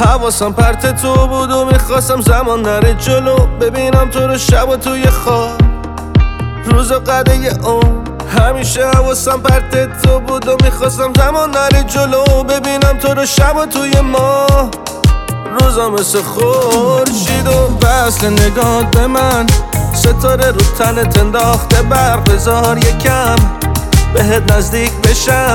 حواسم پرت تو بود و میخواستم زمان نره جلو، ببینم تو رو شب و توی خواب روز و قده اون. همیشه حواسم پرت تو بود و میخواستم زمان نره جلو، ببینم تو رو شب و توی ماه روزا مثل خورشید و وصل نگات به من، ستاره رو تنت انداخته برق، بذار یکم بهت نزدیک بشم.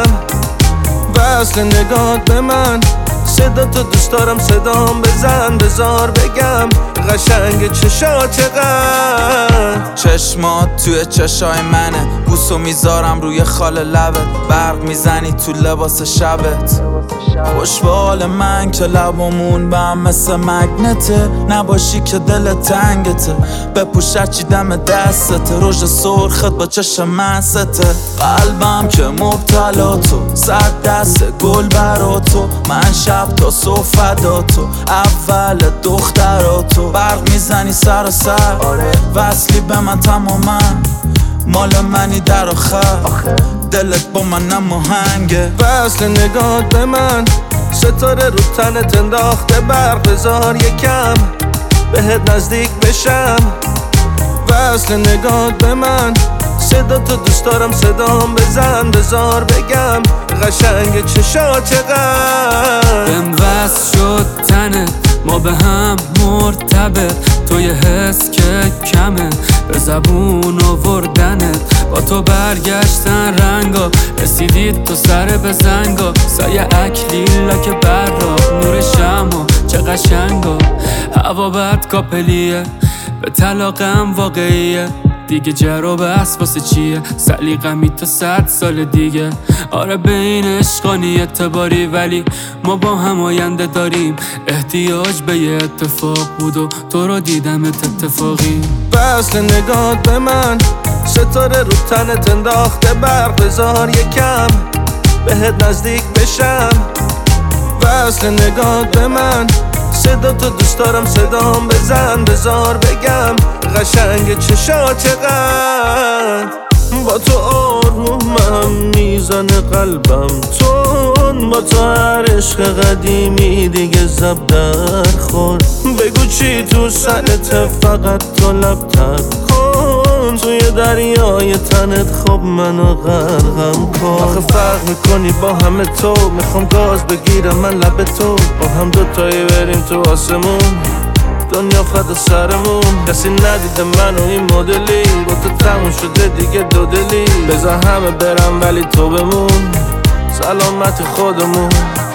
وصل نگات به من، صدا تو دوست دارم صدام بزن، بذار بگم قشنگ چشات چقدر. چشمات توی چشای منه، بوسو میذارم روی خال لبت، برق میزنی تو لباس شبت. خوش به حال من که لبامون به هم مثل مگنته، نباشی که دل تنگته، بپوش هرچی دم دستته، رژ سرخت با چشم مسته. قلبم که مبتلا تو، صد دست گل برا تو، من شب تا صبح فدا تو، اول دختراتو. برق میزنی سر وصلی به من تماما، مال منی در آخر، دلت با من نماهنگه. وصل نگات به من، ستاره رو تنت انداخته برق، بذار یکم بهت نزدیک بشم. وصل نگات به من، صدا تو دوست دارم صدام بزن، بذار بگم قشنگ چشات چقدر. بهم وصل شد تنت، ما به هم مرتبط، تو یه حس که کمه به زبون آوردنت، با تو برگشتن رنگا، رسیدید تو سر بزنگا، سایه اکلیلا که برا نور شما چه قشنگا. هوا بد کاپلیه، به طلاقم واقعیه، دیگه جر و بحث واسه چیه، سلیقمی تا 100 سال دیگه. آره به این عشقانی اعتباری، ولی ما با هم آینده داریم، احتیاج به یه اتفاق بود و تو رو دیدمت اتفاقی. وصل نگات به من، ستاره رو تنت انداخته برق، بذار یکم بهت نزدیک بشم. وصل نگات به من، صدا تو دوست دارم صدام بزن، بذار بگم قشنگ چشات چقدر. با تو آرومم میزنه قلبم تون، با تو هر عشق قدیمی دیگه زب در خور. بگو چی تو سرت، فقط تو لب تب کن، توی دریای تنت خب منو غرقم کن. آخه فرق میکنی با همه تو، میخوام گاز بگیرم من لب تو، با هم دوتایی بریم تو آسمون، دنیا فدا سرمون. کسی ندیده منو این مدلی، با تو تموم شده دیگه دو دلی، بذار همه برم ولی تو بمون، سلامت خودمون.